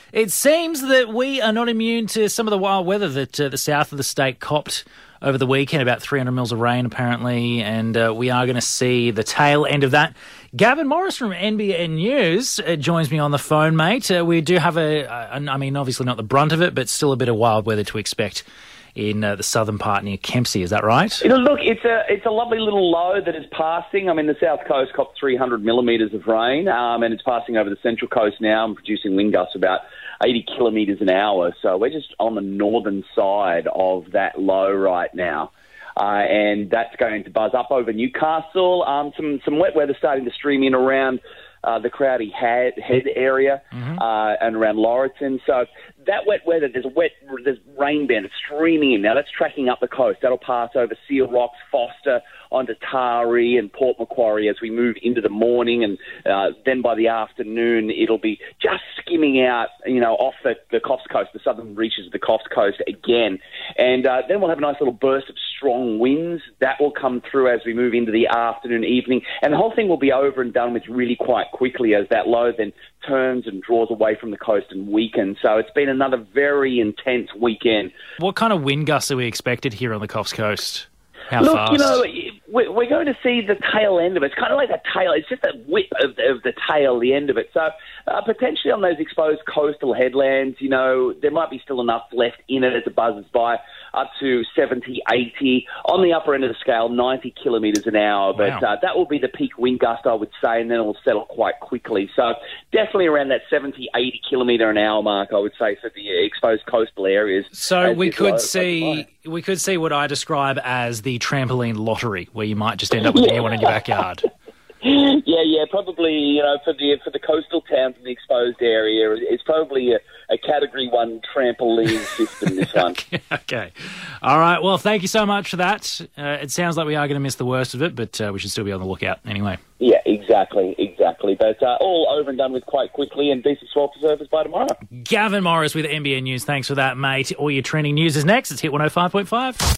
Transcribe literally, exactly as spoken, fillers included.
It seems that we are not immune to some of the wild weather that uh, the south of the state copped over the weekend, about three hundred mils of rain apparently, and uh, we are going to see the tail end of that. Gavin Morris from N B N News uh, joins me on the phone, mate. Uh, we do have a, a, I mean, obviously not the brunt of it, but still a bit of wild weather to expect in uh, the southern part near Kempsey. Is that right? You know, look, it's a it's a lovely little low that is passing. I mean, the south coast copped three hundred millimetres of rain, um, and it's passing over the central coast now and producing wind gusts about eighty kilometres an hour. So we're just on the northern side of that low right now. Uh, and that's going to buzz up over Newcastle. Um, some, some wet weather starting to stream in around uh, the Crowdy Head, head area mm-hmm. uh, and around Laurieton. So that wet weather, there's a wet, there's rain band. It's streaming in. Now that's tracking up the coast. That'll pass over Seal Rocks, Foster, onto Taree and Port Macquarie as we move into the morning, and uh, then by the afternoon it'll be just skimming out, you know, off the, the Coffs Coast, the southern reaches of the Coffs Coast again. And uh, then we'll have a nice little burst of strong winds. That will come through as we move into the afternoon, evening, and the whole thing will be over and done with really quite quickly as that low then turns and draws away from the coast and weakens. So it's been another very intense weekend. What kind of wind gusts are we expected here on the Coffs Coast? How Look, fast? you know, we're going to see the tail end of it. It's kind of like a tail. It's just a whip of the, of the tail, the end of it. So uh, potentially on those exposed coastal headlands, you know, there might be still enough left in it as it buzzes by, up to seventy, eighty. On the upper end of the scale, ninety kilometres an hour. But wow. uh, that will be the peak wind gust, I would say, and then it will settle quite quickly. So definitely around that seventy, eighty kilometre an hour mark, I would say, for the exposed coastal areas. So we could see we could see what I describe as the trampoline lottery, where you might just end up with yeah. a new one in your backyard. Yeah, yeah, probably, you know, for the for the coastal towns in the exposed area, it's probably a, a Category one trampoline system, this one. okay, okay. All right, well, thank you so much for that. Uh, it sounds like we are going to miss the worst of it, but uh, we should still be on the lookout anyway. Yeah, exactly, exactly. But uh, all over and done with quite quickly, and decent swell for surface by tomorrow. Gavin Morris with N B N News. Thanks for that, mate. All your trending news is next. It's Hit one oh five point five.